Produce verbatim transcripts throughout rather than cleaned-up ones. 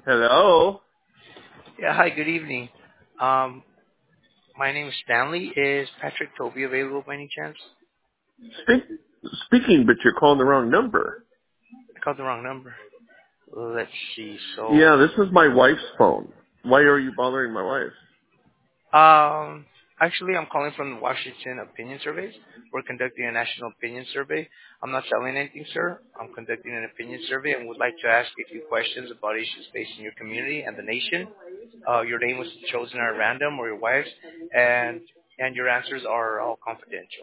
Hello. Yeah, hi, good evening. Um, my name is Stanley. Is Patrick Toby available by any chance? Speak, speaking, but you're calling the wrong number. I called the wrong number. Let's see. So, Yeah, this is my wife's phone. Why are you bothering my wife? um, actually, I'm calling from the Washington Opinion Surveys. We're conducting a national opinion survey. I'm not selling anything, sir. I'm conducting an opinion survey and would like to ask a few questions about issues facing your community and the nation. Uh, your name was chosen at random, or your wife's, and and your answers are all confidential.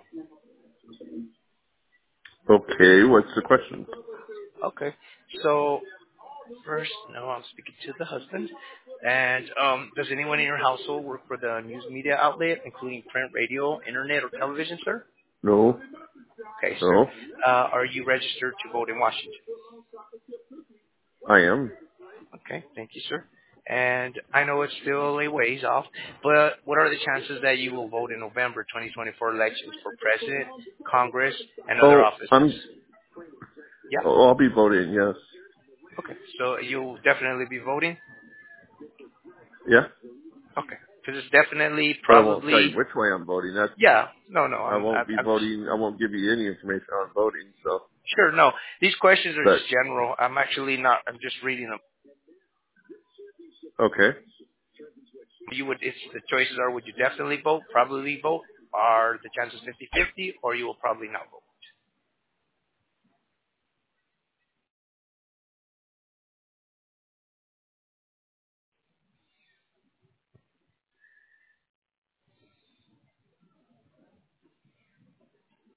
Okay, what's the question? Okay. So first, no, I'm speaking to the husband. And um, does anyone in your household work for the news media outlet, including print, radio, internet, or television, sir? No, Okay, sir. no, Uh, are you registered to vote in Washington? I am. Okay, thank you, sir. And I know it's still a ways off, but what are the chances that you will vote in November twenty twenty-four elections for president, Congress, and other Oh, offices? I'm. Yeah. Oh, I'll be voting. Yes. Okay, so you'll definitely be voting? Yeah, Okay, because it's definitely, but I won't tell probably, you which way I'm voting. That's. yeah. No, no, I I'm, won't I'm, be I'm just voting. I won't give you any information on voting. So, sure. No, these questions are but just general. I'm actually not. I'm just reading them. okay. You would, if the choices are, would you definitely vote, probably vote, are the chances fifty-fifty, or you will probably not vote?